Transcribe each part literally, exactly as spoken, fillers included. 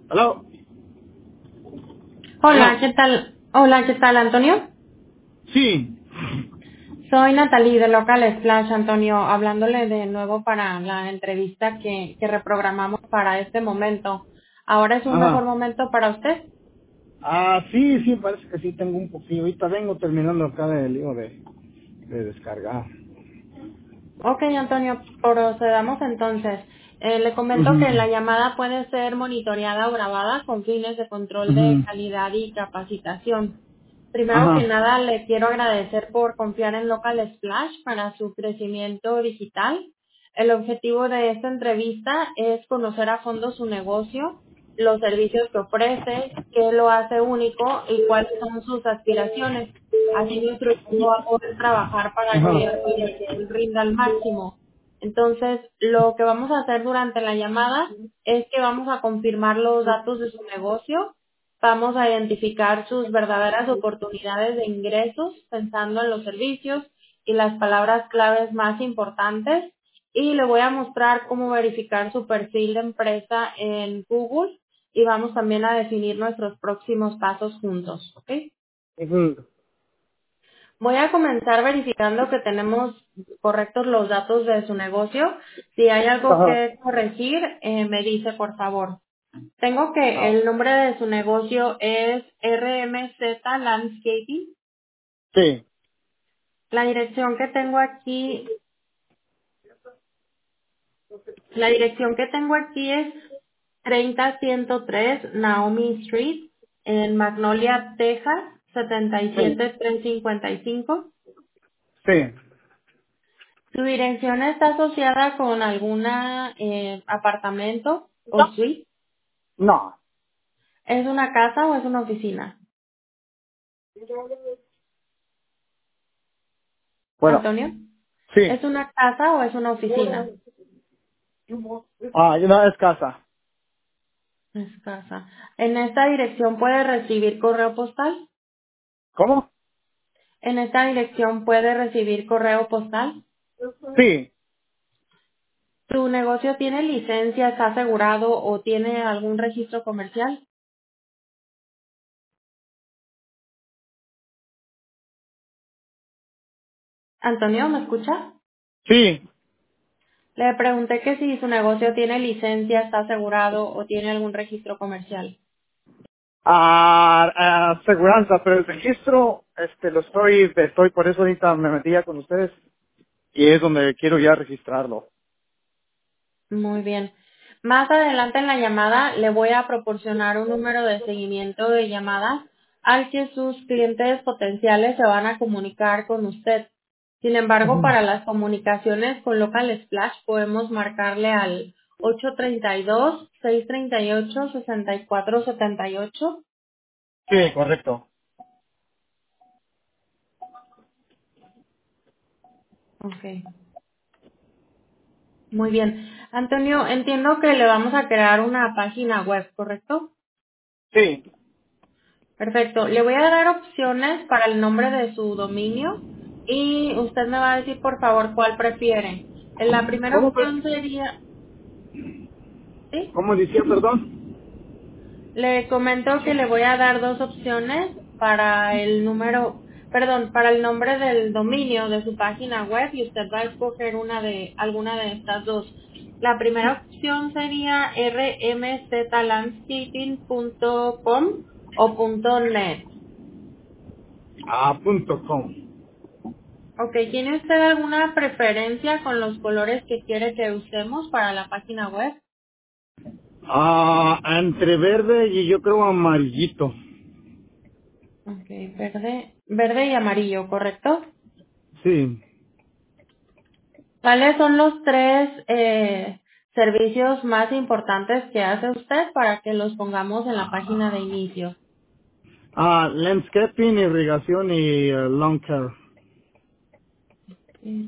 ¿Aló? Hola, Bueno, ¿qué tal? Hola, ¿qué tal, Antonio? sí. Soy Natalie de Local Splash, Antonio, hablándole de nuevo para la entrevista que, que reprogramamos para este momento. ¿Ahora es un mejor Ajá. momento para usted? Ah, sí, sí, parece que sí tengo un poquillo. Ahorita vengo terminando acá del lío de, de descargar. Ok, Antonio, procedamos entonces. Eh, le comento que la Mhm. llamada puede ser monitoreada o grabada con fines de control de Mhm. calidad y capacitación. Primero que Ajá. nada, le quiero agradecer por confiar en Local Splash para su crecimiento digital. El objetivo de esta entrevista es conocer a fondo su negocio, los servicios que ofrece, qué lo hace único y cuáles son sus aspiraciones. Así nuestro equipo va a poder trabajar para Ajá. ayudarlo y que él rinda al máximo. Entonces, lo que vamos a hacer durante la llamada es que vamos a confirmar los datos de su negocio, vamos a identificar sus verdaderas oportunidades de ingresos pensando en los servicios y las palabras claves más importantes y le voy a mostrar cómo verificar su perfil de empresa en Google y vamos también a definir nuestros próximos pasos juntos, ¿ok? Ujú. Voy a comenzar verificando que tenemos correctos los datos de su negocio. Si hay algo Ajá. que corregir, eh, me dice por favor. Tengo que Ah, el nombre de su negocio es R M Z Landscaping. sí. La dirección que tengo aquí, la dirección que tengo aquí es treinta ciento tres Naomi Street en Magnolia, Texas, Sí. setenta y siete mil trescientos cincuenta y cinco. Sí. ¿Su dirección está asociada con alguna eh, apartamento o suite? No. ¿Es una casa o es una oficina? Bueno, Antonio, sí. ¿es una casa o es una oficina? Ah, no es casa. Es casa. ¿En esta dirección puede recibir correo postal? ¿Cómo? ¿En esta dirección puede recibir correo postal? Sí. ¿Su negocio tiene licencia, está asegurado o tiene algún registro comercial? Antonio, ¿me escucha? Sí. Le pregunté que si su negocio tiene licencia, está asegurado o tiene algún registro comercial. Ah, ah, aseguranza, pero el registro, este, lo estoy, estoy, por eso ahorita me metí ya con ustedes y es donde quiero ya registrarlo. Muy bien. Más adelante en la llamada le voy a proporcionar un número de seguimiento de llamadas al que sus clientes potenciales se van a comunicar con usted. Sin embargo, para las comunicaciones con Local Splash podemos marcarle al ocho tres dos, seis tres ocho, seis cuatro siete ocho. Sí, correcto. Ok, muy bien. Antonio, entiendo que le vamos a crear una página web, ¿correcto? Sí. Perfecto. Le voy a dar opciones para el nombre de su dominio y usted me va a decir, por favor, cuál prefiere. En la primera ¿Cómo, pre- opción sería, ¿sí? cómo decía, perdón? Le comento que le voy a dar dos opciones para el número, perdón, para el nombre del dominio de su página web y usted va a escoger una de, alguna de estas dos. La primera opción sería r m z landscaping punto com o punto .net. Ah, punto com. Ok, ¿tiene usted alguna preferencia con los colores que quiere que usemos para la página web? Ah, entre verde y yo creo amarillito. Ok, verde, verde y amarillo, ¿correcto? Sí. ¿Cuáles son los tres eh, servicios más importantes que hace usted para que los pongamos en la página de inicio? Ah, landscaping, irrigación y eh, lawn care. Mm.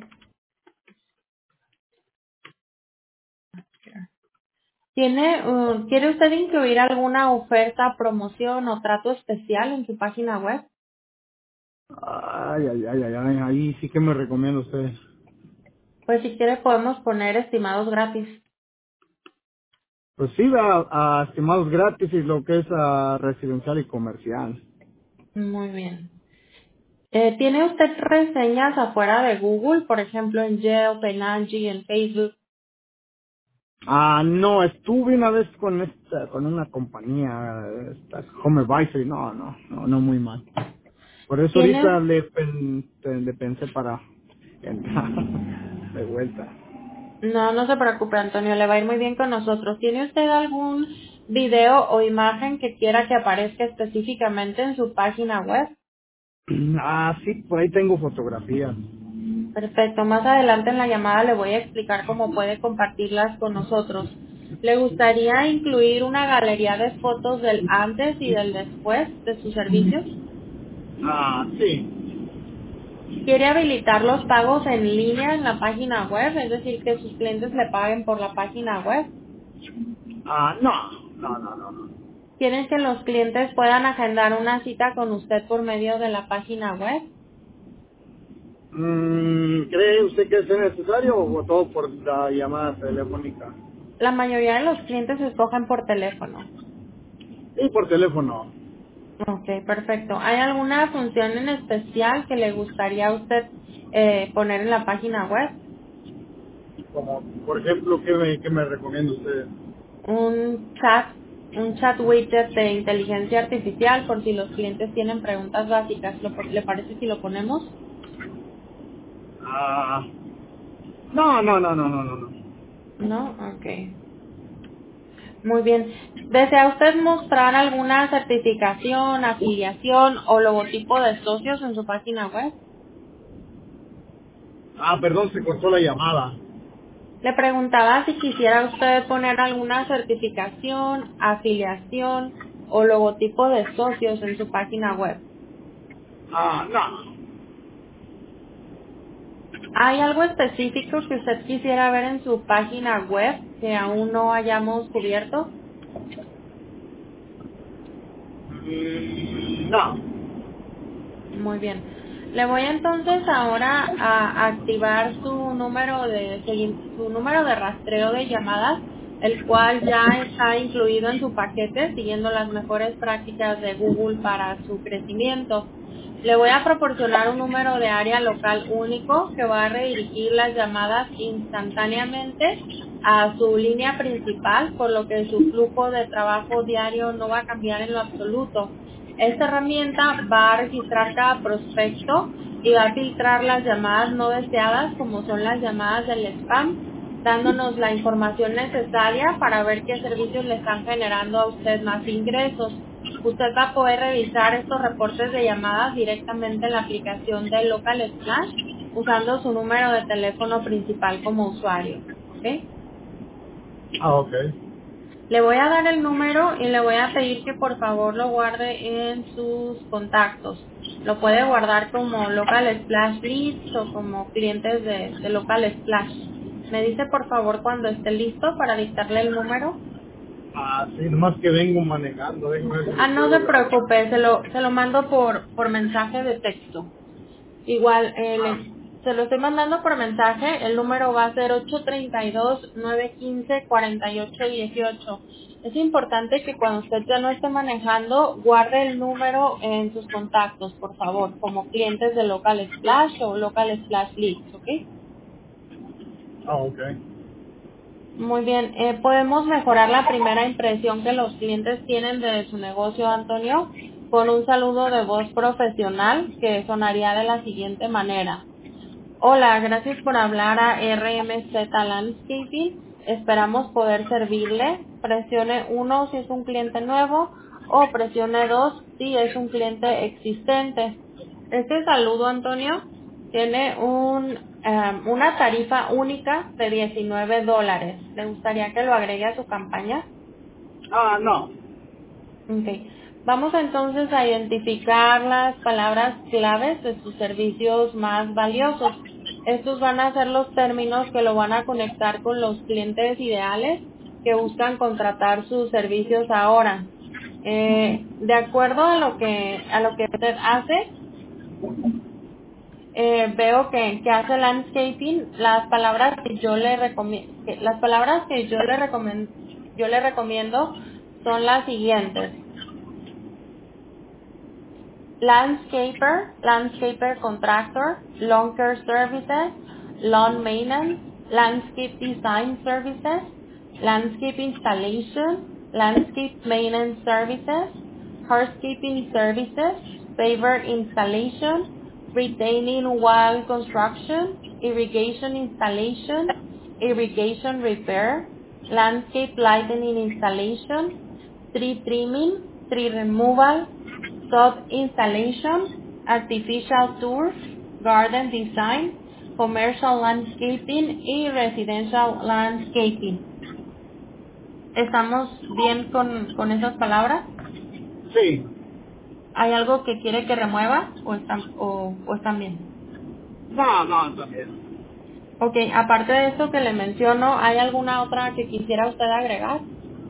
¿Tiene, uh, ¿Quiere usted incluir alguna oferta, promoción o trato especial en su página web? Ay, ay, ay, ay, ay, ahí sí que me recomiendo usted. Pues si quiere podemos poner estimados gratis. Pues sí, a, a estimados gratis y lo que es a residencial y comercial. Muy bien. Eh, ¿Tiene usted reseñas afuera de Google, por ejemplo en Yelp, en Angie, en Facebook? Ah, no, estuve una vez con esta, con una compañía, esta Home Advisory, no, no, no, no muy mal. Por eso ahorita ¿Tiene? le, pen- le pensé para entrar de vuelta. No, no se preocupe, Antonio, le va a ir muy bien con nosotros. ¿Tiene usted algún video o imagen que quiera que aparezca específicamente en su página web? Ah, sí, por ahí tengo fotografías. Perfecto, más adelante en la llamada le voy a explicar cómo puede compartirlas con nosotros. ¿Le gustaría incluir una galería de fotos del antes y del después de sus servicios? Ah, sí. ¿Quiere habilitar los pagos en línea en la página web? Es decir, que sus clientes le paguen por la página web. Ah, no, no, no, no, no. ¿Quieren que los clientes puedan agendar una cita con usted por medio de la página web? Mm, ¿Cree usted que es necesario o todo por la llamada telefónica? La mayoría de los clientes escogen por teléfono. Y por teléfono. Ok, perfecto. ¿Hay alguna función en especial que le gustaría a usted eh, poner en la página web? Como, por ejemplo, ¿qué me, qué me recomienda usted? Un chat, un chat widget de inteligencia artificial por si los clientes tienen preguntas básicas. ¿Lo- ¿Le parece si lo ponemos? Ah, no, no, no, no, no, no, no. No, ok. Muy bien. ¿Desea usted mostrar alguna certificación, afiliación o logotipo de socios en su página web? Ah, perdón, se cortó la llamada. Le preguntaba si quisiera usted poner alguna certificación, afiliación o logotipo de socios en su página web. Ah, no. ¿Hay algo específico que usted quisiera ver en su página web que aún no hayamos cubierto? Mm, no. Muy bien. Le voy entonces ahora a activar su número de segui- su número de rastreo de llamadas, el cual ya está incluido en su paquete, siguiendo las mejores prácticas de Google para su crecimiento. Le voy a proporcionar un número de área local único que va a redirigir las llamadas instantáneamente a su línea principal, por lo que su flujo de trabajo diario no va a cambiar en lo absoluto. Esta herramienta va a registrar cada prospecto y va a filtrar las llamadas no deseadas, como son las llamadas del spam, dándonos la información necesaria para ver qué servicios le están generando a usted más ingresos. Usted va a poder revisar estos reportes de llamadas directamente en la aplicación de Local Splash usando su número de teléfono principal como usuario. ¿Ok? Ah, ok. Le voy a dar el número y le voy a pedir que por favor lo guarde en sus contactos. Lo puede guardar como Local Splash Leads o como clientes de, de Local Splash. Me dice por favor cuando esté listo para dictarle el número. Ah, sí, nomás que vengo manejando, déjame ver si Ah, lo no puedo se grabar. preocupe, se lo, se lo mando por, por mensaje de texto. Igual, eh, Ah, le- se lo estoy mandando por mensaje. El número va a ser ocho tres dos, nueve uno cinco, cuatro ocho uno ocho. Es importante que cuando usted ya no esté manejando, guarde el número en sus contactos, por favor, como clientes de Local Splash o Local Splash Leads, ¿ok? ah, ok. Muy bien. Eh, ¿podemos mejorar la primera impresión que los clientes tienen de su negocio, Antonio? Con un saludo de voz profesional que sonaría de la siguiente manera. Hola, gracias por hablar a R M Z Landscaping. Esperamos poder servirle. Presione uno si es un cliente nuevo o presione dos si es un cliente existente. Este saludo, Antonio, tiene un, eh, una tarifa única de diecinueve dólares. ¿Le gustaría que lo agregue a su campaña? Ah, no. Ok. Vamos entonces a identificar las palabras claves de sus servicios más valiosos. Estos van a ser los términos que lo van a conectar con los clientes ideales que buscan contratar sus servicios ahora. Eh, de acuerdo a lo que a lo que usted hace, eh, veo que, que hace landscaping. Las palabras que yo le recomiendo, las palabras que yo le recomiendo yo le recomiendo son las siguientes. Landscaper, landscaper contractor, lawn care services, lawn maintenance, landscape design services, landscape installation, landscape maintenance services, hardscaping services, paver installation, retaining wall construction, irrigation installation, irrigation repair, landscape lighting installation, tree trimming, tree removal, sod installation, artificial turf, garden design, commercial landscaping y residential landscaping. ¿Estamos bien con, con esas palabras? Sí. ¿Hay algo que quiere que remueva o están, o, o están bien? No, no, también. Ok, aparte de esto que le menciono, ¿hay alguna otra que quisiera usted agregar?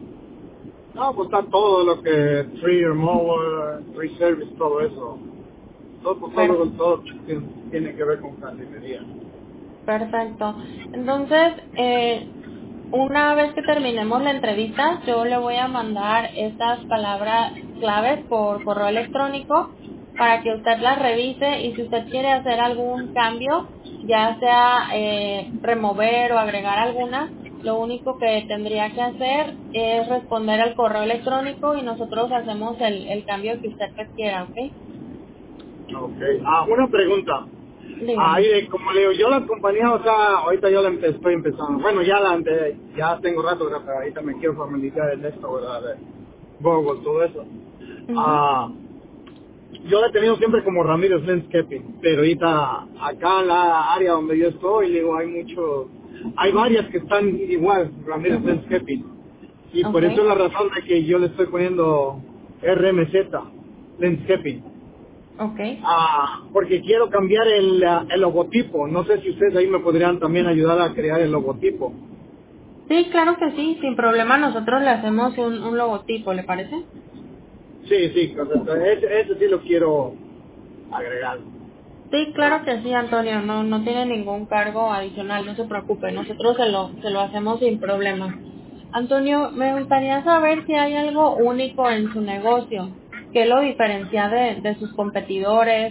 No, pues está todo lo que Tree Remover, Tree Service, todo eso. Todo, pues, Per- todo, todo tiene tiene que ver con jardinería. perfecto. Entonces, eh, una vez que terminemos la entrevista, yo le voy a mandar estas palabras claves por correo electrónico para que usted las revise y si usted quiere hacer algún cambio, ya sea eh, remover o agregar alguna, lo único que tendría que hacer es responder al correo electrónico y nosotros hacemos el, el cambio que usted requiera, ¿ok? Ok. Ah, una pregunta. Dígame. Ahí, eh, como le digo, yo la compañía, o sea, ahorita yo la empe- estoy empezando. Bueno, ya la empe- ya tengo rato, ¿verdad? Pero ahorita me quiero familiarizar en esto, ¿verdad? De Google, todo eso. Ujú. Ah, yo la he tenido siempre como Ramírez Landscaping, pero ahorita acá en la área donde yo estoy, digo, hay mucho, hay varias que están igual, Ramírez Landscaping. Y por eso Ok. es la razón de que yo le estoy poniendo R M Z, Landscaping. Ok. Ah, porque quiero cambiar el, ah, el logotipo. No sé si ustedes ahí me podrían también ayudar a crear el logotipo. Sí, claro que sí, sin problema nosotros le hacemos un, un logotipo, ¿le parece? Sí, sí, correcto. Ese, ese sí lo quiero agregar. Sí, claro que sí, Antonio, no, no tiene ningún cargo adicional, no se preocupe, nosotros se lo, se lo hacemos sin problema. Antonio, me gustaría saber si hay algo único en su negocio, que lo diferencia de, de sus competidores.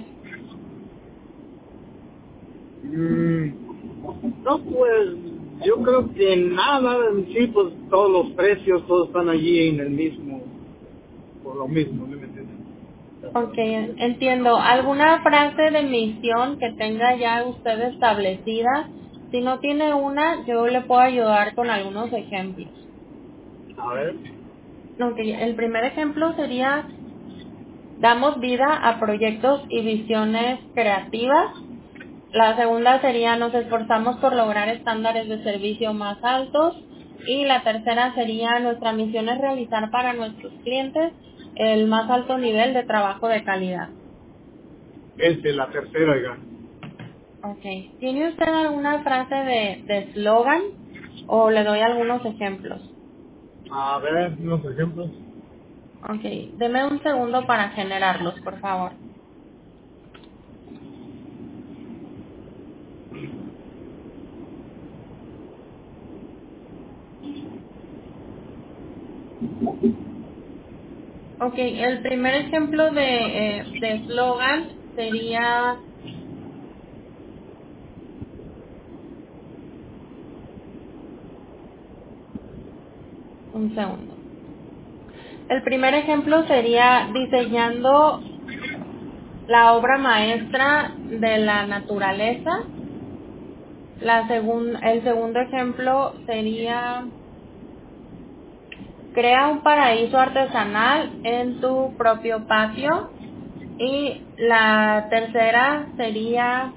Mm, no, pues yo creo que nada, sí, pues todos los precios, todos están allí en el mismo, por lo mismo, ¿no me entiendes? Ok, entiendo. ¿Alguna frase de misión que tenga ya usted establecida? Si no tiene una, yo le puedo ayudar con algunos ejemplos. A ver. Ok, el primer ejemplo sería, damos vida a proyectos y visiones creativas. La segunda sería, nos esforzamos por lograr estándares de servicio más altos. Y la tercera sería, nuestra misión es realizar para nuestros clientes el más alto nivel de trabajo de calidad. Este, la tercera, oiga. Ok. ¿Tiene usted alguna frase de de eslogan o le doy algunos ejemplos? A ver, unos ejemplos. Ok. Deme un segundo para generarlos, por favor. Ok. El primer ejemplo de eh, de eslogan sería, un segundo. El primer ejemplo sería diseñando la obra maestra de la naturaleza. La segun- el segundo ejemplo sería, crea un paraíso artesanal en tu propio patio. Y la tercera sería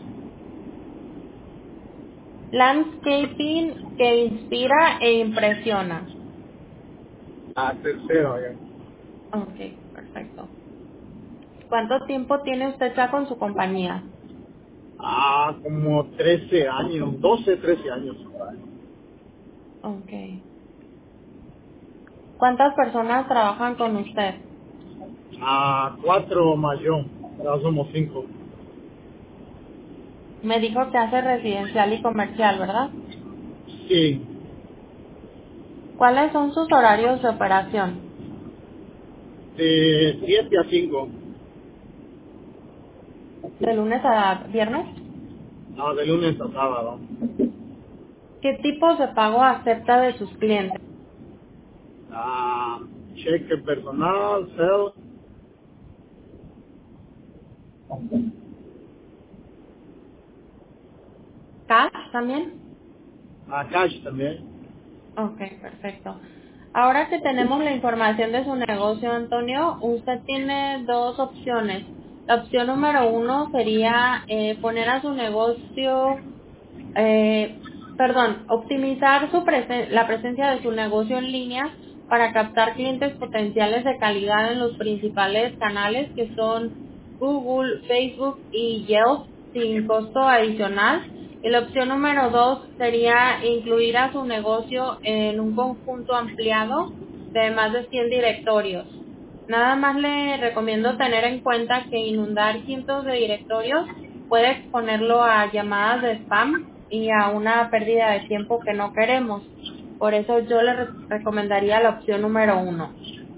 landscaping que inspira e impresiona. La tercera, oiga. Ok, perfecto. ¿Cuánto tiempo tiene usted ya con su compañía? Ah, como trece años, doce trece años. Ok. ¿Cuántas personas trabajan con usted? Ah, cuatro más yo, ahora somos cinco. Me dijo que hace residencial y comercial, ¿verdad? Sí, ¿Cuáles son sus horarios de operación? De siete a cinco. ¿De lunes a viernes? No, de lunes a sábado. ¿Qué tipos de pago acepta de sus clientes? Ah, cheque personal, cel, ¿Cash también? a cash también. Ok, perfecto. Ahora que tenemos la información de su negocio, Antonio, usted tiene dos opciones. La opción número uno sería eh, poner a su negocio, eh, perdón, optimizar su presen- la presencia de su negocio en línea para captar clientes potenciales de calidad en los principales canales que son Google, Facebook y Yelp sin costo adicional. Y la opción número dos sería incluir a su negocio en un conjunto ampliado de más de cien directorios. Nada más le recomiendo tener en cuenta que inundar cientos de directorios puede exponerlo a llamadas de spam y a una pérdida de tiempo que no queremos. Por eso yo le re- recomendaría la opción número uno.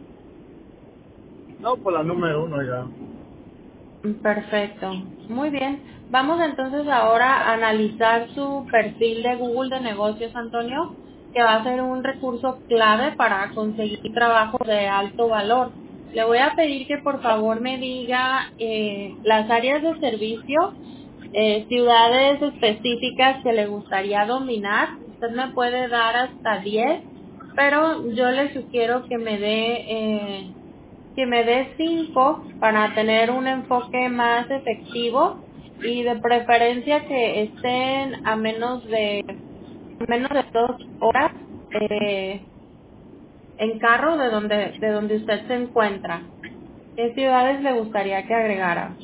No, por la número uno ya. Perfecto. Muy bien. Vamos entonces ahora a analizar su perfil de Google de negocios, Antonio, que va a ser un recurso clave para conseguir trabajo de alto valor. Le voy a pedir que por favor me diga eh, las áreas de servicio, eh, ciudades específicas que le gustaría dominar. Usted me puede dar hasta diez, pero yo le sugiero que me dé eh, que me dé cinco para tener un enfoque más efectivo y de preferencia que estén a menos de a menos de dos horas eh, en carro de donde de donde usted se encuentra. ¿Qué ciudades le gustaría que agregara?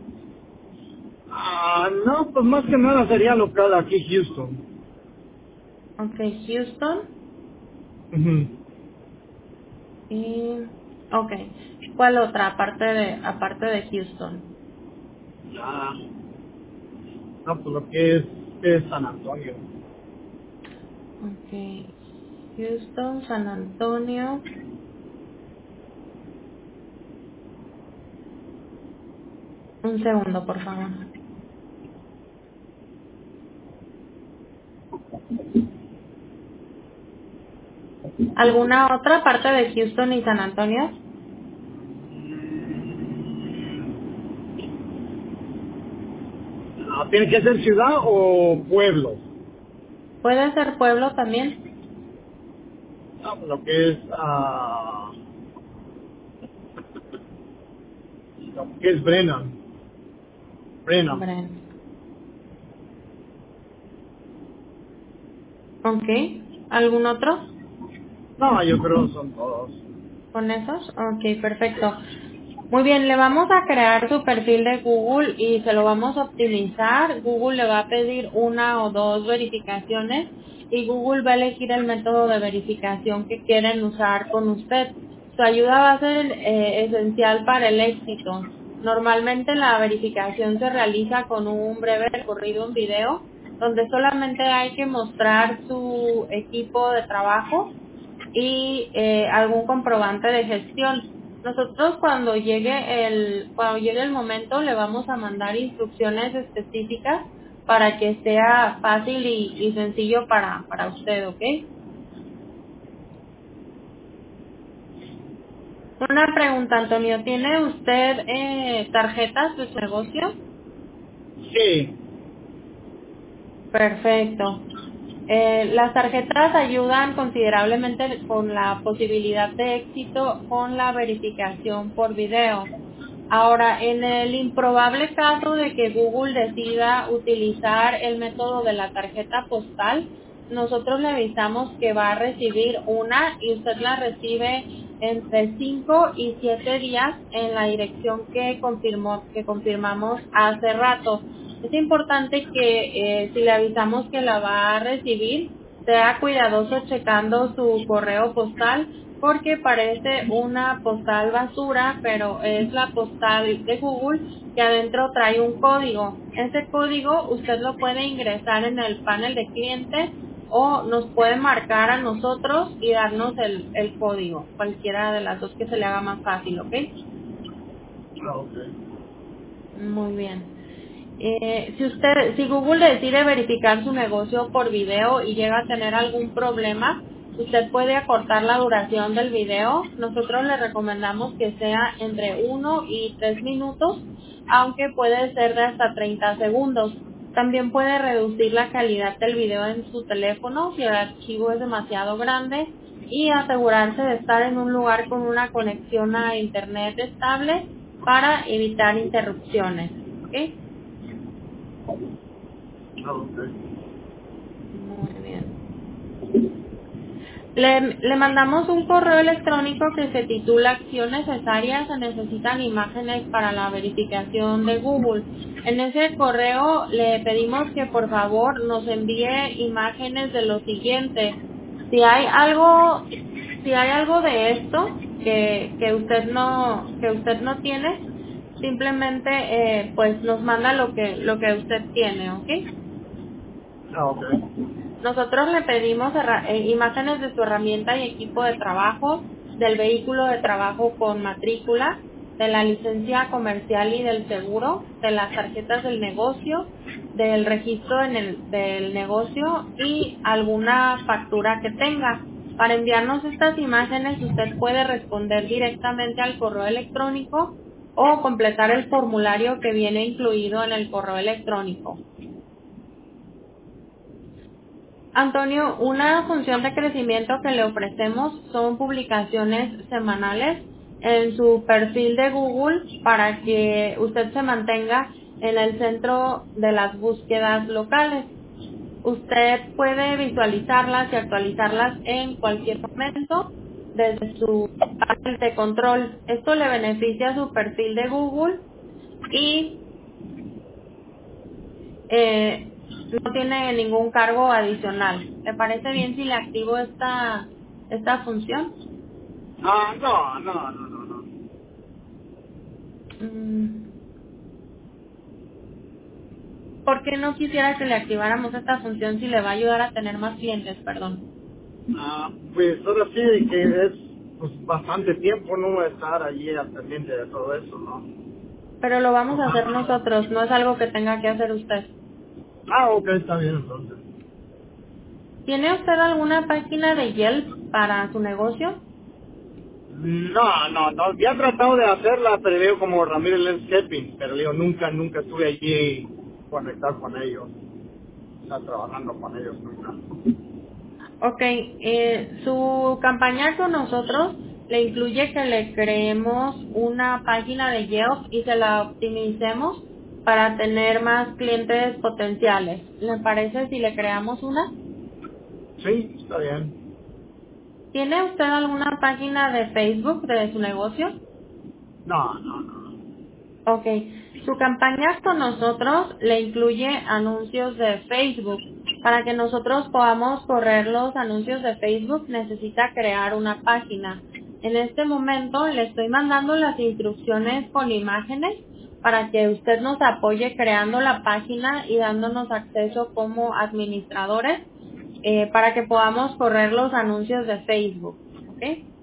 Ah, no, pues más que nada sería local aquí, Houston. Okay, Houston Ujú. y okay. ¿Cuál otra aparte de aparte de Houston? Ah, no, pues lo que es, es San Antonio. Okay. Houston, San Antonio. Un segundo, por favor. ¿Alguna otra parte de Houston y San Antonio? Ah, ¿tiene que ser ciudad o pueblo? ¿Puede ser pueblo también? No, pues lo que es, ah, lo que es Brennan. Brennan. Bren. Ok. ¿Algún otro No, yo creo que son todos. con esos? Ok, perfecto. Muy bien, le vamos a crear su perfil de Google y se lo vamos a optimizar. Google le va a pedir una o dos verificaciones y Google va a elegir el método de verificación que quieren usar con usted. Su ayuda va a ser eh, esencial para el éxito. Normalmente la verificación se realiza con un breve recorrido en video donde solamente hay que mostrar su equipo de trabajo y eh, algún comprobante de gestión. Nosotros cuando llegue el cuando llegue el momento le vamos a mandar instrucciones específicas para que sea fácil y, y sencillo para para usted, ¿ok? Una pregunta, Antonio, ¿tiene usted eh, tarjetas de su negocio? Sí. Perfecto. Eh, las tarjetas ayudan considerablemente con la posibilidad de éxito con la verificación por video. Ahora, en el improbable caso de que Google decida utilizar el método de la tarjeta postal, nosotros le avisamos que va a recibir una y usted la recibe entre cinco y siete días en la dirección que confirmó, que confirmamos hace rato. Es importante que eh, si le avisamos que la va a recibir, sea cuidadoso checando su correo postal porque parece una postal basura, pero es la postal de Google que adentro trae un código. Ese código usted lo puede ingresar en el panel de cliente o nos puede marcar a nosotros y darnos el, el código, cualquiera de las dos que se le haga más fácil, ¿ok? Ah, ok. Muy bien. Eh, si usted, si Google decide verificar su negocio por video y llega a tener algún problema, usted puede acortar la duración del video. Nosotros le recomendamos que sea entre uno y tres minutos, aunque puede ser de hasta treinta segundos. También puede reducir la calidad del video en su teléfono si el archivo es demasiado grande y asegurarse de estar en un lugar con una conexión a internet estable para evitar interrupciones. ¿Ok? Ah, ok. Muy bien. Le, le mandamos un correo electrónico que se titula Acción necesaria, se necesitan imágenes para la verificación de Google. En ese correo le pedimos que por favor nos envíe imágenes de lo siguiente. Si hay algo, si hay algo de esto que, que usted no, que usted no tiene, simplemente eh, pues nos manda lo que, lo que usted tiene, ¿ok? Ah, ok. Nosotros le pedimos herra- eh, imágenes de su herramienta y equipo de trabajo, del vehículo de trabajo con matrícula, de la licencia comercial y del seguro, de las tarjetas del negocio, del registro en el, del negocio y alguna factura que tenga. Para enviarnos estas imágenes usted puede responder directamente al correo electrónico o completar el formulario que viene incluido en el correo electrónico. Antonio, una función de crecimiento que le ofrecemos son publicaciones semanales en su perfil de Google para que usted se mantenga en el centro de las búsquedas locales. Usted puede visualizarlas y actualizarlas en cualquier momento desde su panel de control. Esto le beneficia a su perfil de Google y eh, no tiene ningún cargo adicional. ¿Le parece bien si le activo esta, esta función? Ah, no, no, no, no, no. Mm, ¿Por qué no quisiera que le activáramos esta función si le va a ayudar a tener más clientes? Perdón. Ah, pues ahora sí que es pues, bastante tiempo no estar allí al pendiente de todo eso, ¿no? Pero lo vamos O a hacer sea, nosotros, no es algo que tenga que hacer usted. ah, ok, está bien entonces. ¿Tiene usted alguna página de Yelp para su negocio? No, no, no, ya he tratado de hacerla, pero digo como Ramírez Landscaping, pero digo, nunca, nunca estuve allí conectado con ellos, o sea, trabajando con ellos nunca. Ok, eh, su campaña con nosotros le incluye que le creemos una página de Yelp y se la optimicemos para tener más clientes potenciales. ¿Le parece si le creamos una? Sí, está bien. ¿Tiene usted alguna página de Facebook de su negocio? No, no, no. Ok. Su campaña con nosotros le incluye anuncios de Facebook. Para que nosotros podamos correr los anuncios de Facebook necesita crear una página. En este momento le estoy mandando las instrucciones con imágenes para que usted nos apoye creando la página y dándonos acceso como administradores eh, para que podamos correr los anuncios de Facebook. ¿Ok?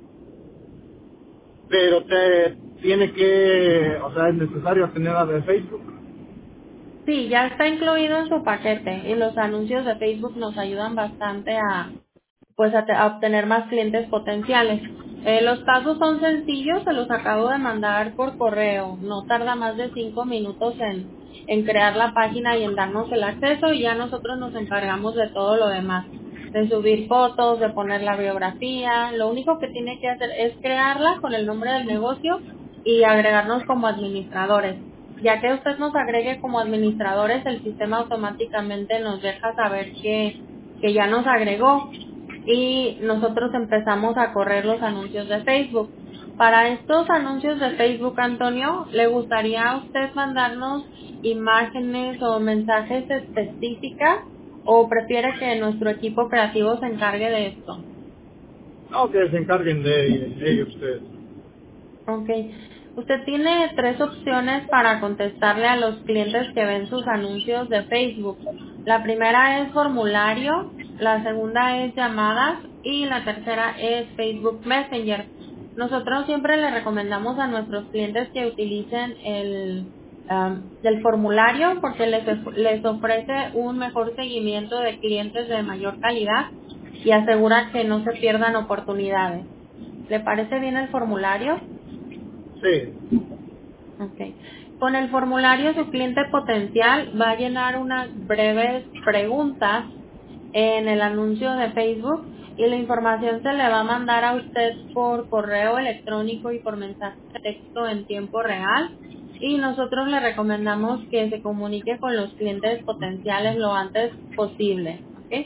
Pero te tiene que, o sea, es necesario tener la de Facebook. Sí, ya está incluido en su paquete y los anuncios de Facebook nos ayudan bastante a, pues, a, te- a obtener más clientes potenciales. Eh, los pasos son sencillos, se los acabo de mandar por correo. No tarda más de cinco minutos en, en crear la página y en darnos el acceso y ya nosotros nos encargamos de todo lo demás. De subir fotos, de poner la biografía. Lo único que tiene que hacer es crearla con el nombre del negocio y agregarnos como administradores. Ya que usted nos agregue como administradores, el sistema automáticamente nos deja saber que, que ya nos agregó y nosotros empezamos a correr los anuncios de Facebook. Para estos anuncios de Facebook, Antonio, ¿le gustaría a usted mandarnos imágenes o mensajes específicas o prefiere que nuestro equipo creativo se encargue de esto? No, que se encarguen de, de ellos ustedes. Ok. Usted tiene tres opciones para contestarle a los clientes que ven sus anuncios de Facebook. La primera es formulario, la segunda es llamadas y la tercera es Facebook Messenger. Nosotros siempre le recomendamos a nuestros clientes que utilicen el, um, el formulario porque les, les ofrece un mejor seguimiento de clientes de mayor calidad y asegura que no se pierdan oportunidades. ¿Le parece bien el formulario? Sí. Okay. Con el formulario su cliente potencial va a llenar unas breves preguntas en el anuncio de Facebook y la información se le va a mandar a usted por correo electrónico y por mensaje de texto en tiempo real y nosotros le recomendamos que se comunique con los clientes potenciales lo antes posible. ¿Ok?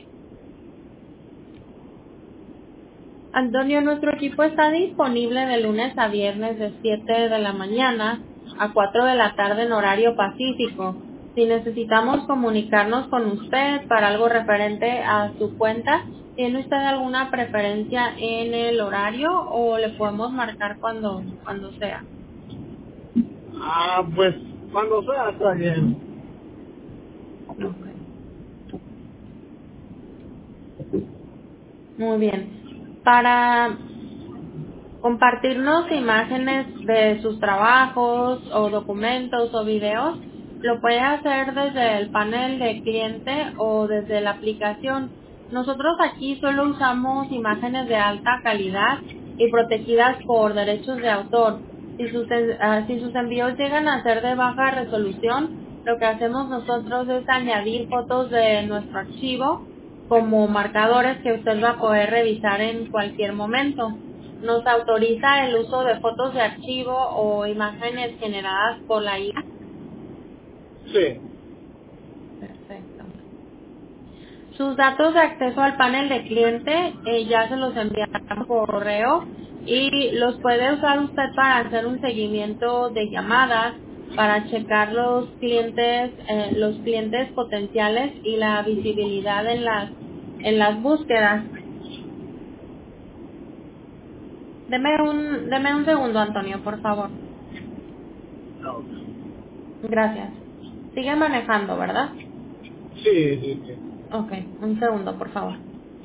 Antonio, nuestro equipo está disponible de lunes a viernes de siete de la mañana a cuatro de la tarde en horario pacífico. Si necesitamos comunicarnos con usted para algo referente a su cuenta, ¿tiene usted alguna preferencia en el horario o le podemos marcar cuando, cuando sea? Ah, pues cuando sea está bien. Okay. Muy bien. Para compartirnos imágenes de sus trabajos o documentos o videos, lo puede hacer desde el panel de cliente o desde la aplicación. Nosotros aquí solo usamos imágenes de alta calidad y protegidas por derechos de autor. Si sus, en- ah, si sus envíos llegan a ser de baja resolución, lo que hacemos nosotros es añadir fotos de nuestro archivo como marcadores que usted va a poder revisar en cualquier momento. Nos autoriza el uso de fotos de archivo o imágenes generadas por la I A. Sí. Perfecto. Sus datos de acceso al panel de cliente eh, ya se los enviamos por correo y los puede usar usted para hacer un seguimiento de llamadas, para checar los clientes, eh, los clientes potenciales y la visibilidad en las en las búsquedas. Deme un, deme un segundo, Antonio, por favor. No. Gracias. Sigue manejando, ¿verdad? Sí, sí, sí. Ok, un segundo, por favor.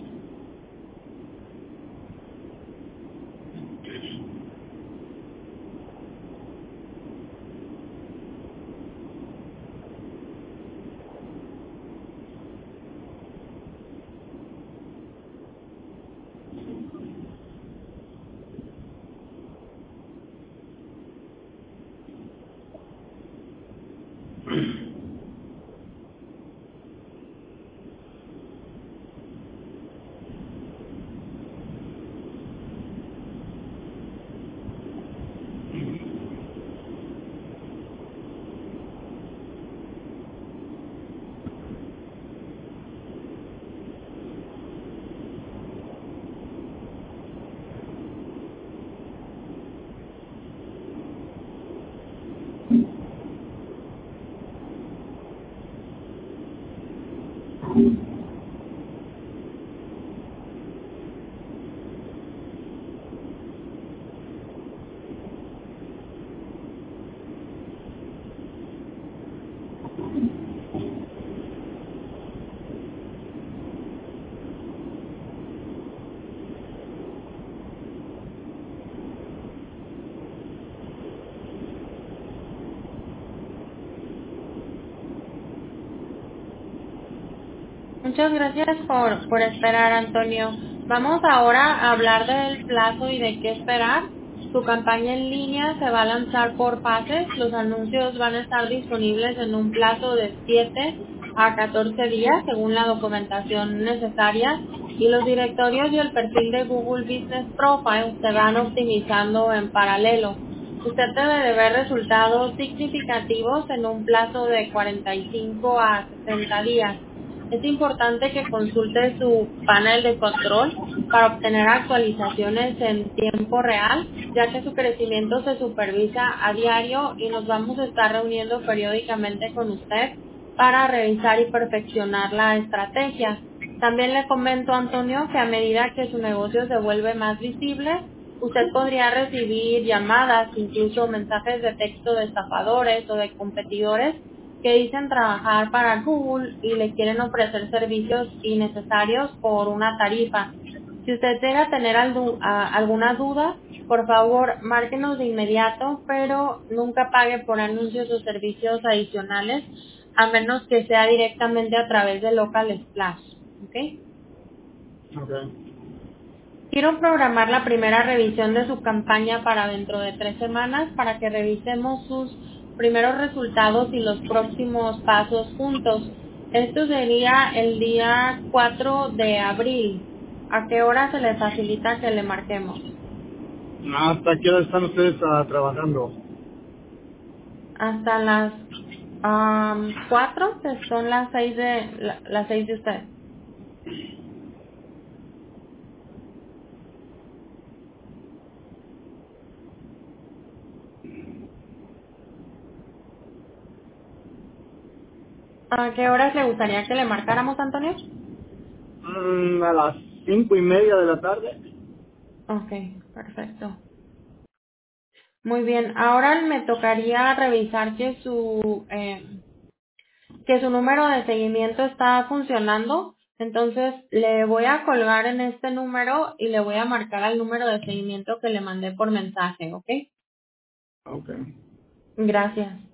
Muchas gracias por, por esperar, Antonio. Vamos ahora a hablar del plazo y de qué esperar. Su campaña en línea se va a lanzar por fases. Los anuncios van a estar disponibles en un plazo de siete a catorce días, según la documentación necesaria. Y los directorios y el perfil de Google Business Profile se van optimizando en paralelo. Usted debe de ver resultados significativos en un plazo de cuarenta y cinco a sesenta días. Es importante que consulte su panel de control para obtener actualizaciones en tiempo real, ya que su crecimiento se supervisa a diario y nos vamos a estar reuniendo periódicamente con usted para revisar y perfeccionar la estrategia. También le comento, Antonio, que a medida que su negocio se vuelve más visible, usted podría recibir llamadas, incluso mensajes de texto de estafadores o de competidores que dicen trabajar para Google y le quieren ofrecer servicios innecesarios por una tarifa. Si usted llega a tener aldu- a- alguna duda, por favor, márquenos de inmediato, pero nunca pague por anuncios o servicios adicionales, a menos que sea directamente a través de Local Splash. ¿Ok? Ok. Quiero programar la primera revisión de su campaña para dentro de tres semanas para que revisemos sus primeros resultados y los próximos pasos juntos. Esto sería el día cuatro de abril. ¿A qué hora se le facilita que le marquemos? ¿Hasta qué hora están ustedes ah, trabajando? Hasta las am, cuatro, que son las seis de la- las seis de usted. ¿A qué horas le gustaría que le marcáramos, Antonio? Mm, a las cinco y media de la tarde. Ok, perfecto. Muy bien, ahora me tocaría revisar que su eh, que su número de seguimiento está funcionando. Entonces le voy a colgar en este número y le voy a marcar al número de seguimiento que le mandé por mensaje, ¿ok? Ok. Gracias.